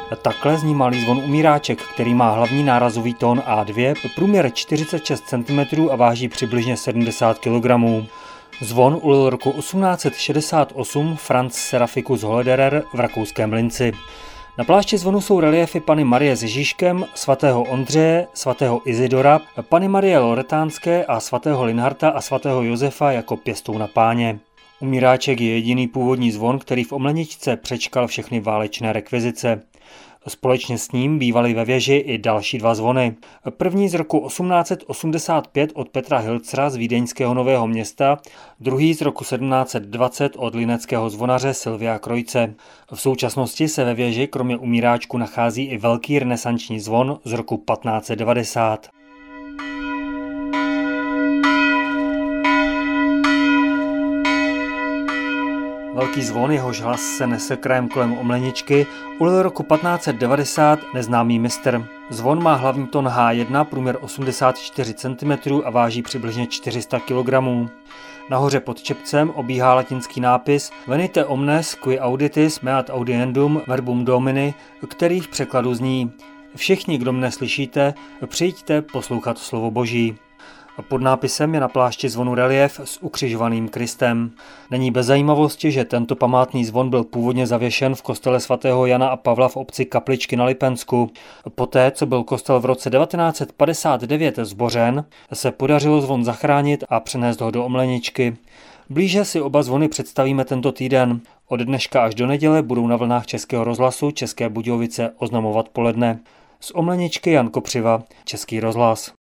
Takhle zní malý zvon Umíráček, který má hlavní nárazový tón A2, průměr 46 cm a váží přibližně 70 kg. Zvon ulil roku 1868 Franz Seraficus Hollederer v rakouském Linci. Na plášti zvonu jsou reliéfy Panny Marie s Ježíškem, svatého Ondřeje, svatého Izidora, Panny Marie Loretánské a svatého Linharta a svatého Josefa jako pěstouna Páně. Umíráček je jediný původní zvon, který v Omleničce přečkal všechny válečné rekvizice. Společně s ním bývaly ve věži i další dva zvony. První z roku 1885 od Petra Hilcera z vídeňského Nového Města, druhý z roku 1720 od lineckého zvonaře Silvia Krojce. V současnosti se ve věži kromě Umíráčku nachází i velký renesanční zvon z roku 1590. Velký zvon, jehož hlas se nese krajem kolem Omleničky, ulil roku 1590 neznámý mistr. Zvon má hlavní tón H1, průměr 84 cm a váží přibližně 400 kg. Nahoře pod čepcem obíhá latinský nápis Venite omnes qui auditis meat audiendum verbum domini, který v překladu zní Všichni, kdo mne slyšíte, přijďte poslouchat slovo Boží. Pod nápisem je na plášti zvonu reliéf s ukřižovaným Kristem. Není bez zajímavosti, že tento památný zvon byl původně zavěšen v kostele svatého Jana a Pavla v obci Kapličky na Lipensku. Poté, co byl kostel v roce 1959 zbořen, se podařilo zvon zachránit a přenést ho do Omleničky. Blíže si oba zvony představíme tento týden. Od dneška až do neděle budou na vlnách Českého rozhlasu České Budějovice oznamovat poledne. Z Omleničky Jan Kopřiva, Český rozhlas.